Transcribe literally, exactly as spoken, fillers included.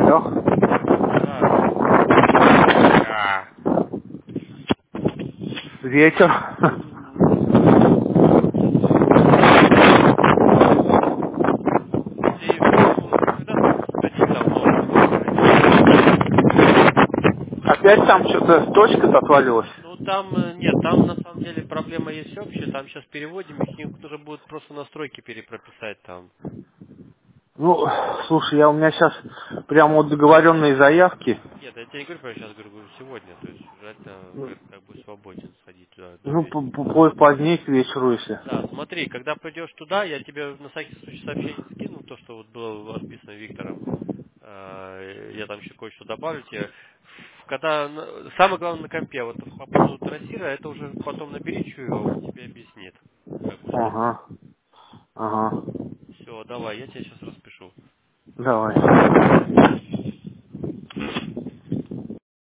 Алло. Да. А. Вечер. Ты ну, когда сможешь сходить там, ну, посмотреть? Опять там что-то точка отвалилась? Ну там э, нет, там на самом деле проблема есть общая, там сейчас переводим, их им нужно будет просто настройки перепрописать там. Ну, слушай, я у меня сейчас прямо вот договоренные заявки. Нет, я тебе не говорю, прямо сейчас говорю, говорю сегодня, то есть желательно, Ну, как, как бы свободен сходить туда до ну, вечера. по- по- позднее к вечеру, если. Да, смотри, когда придешь туда, я тебе на всякий случай сообщение скину, то, что вот было отписано Виктором. Э, Я там еще кое-что добавлю тебе. Когда на- самое главное на компе, вот по поводу трассира, это уже потом набери Чуева, он тебе объяснит, как будешь делать. Ага, ага. Все, давай, я тебе сейчас распишу. Давай.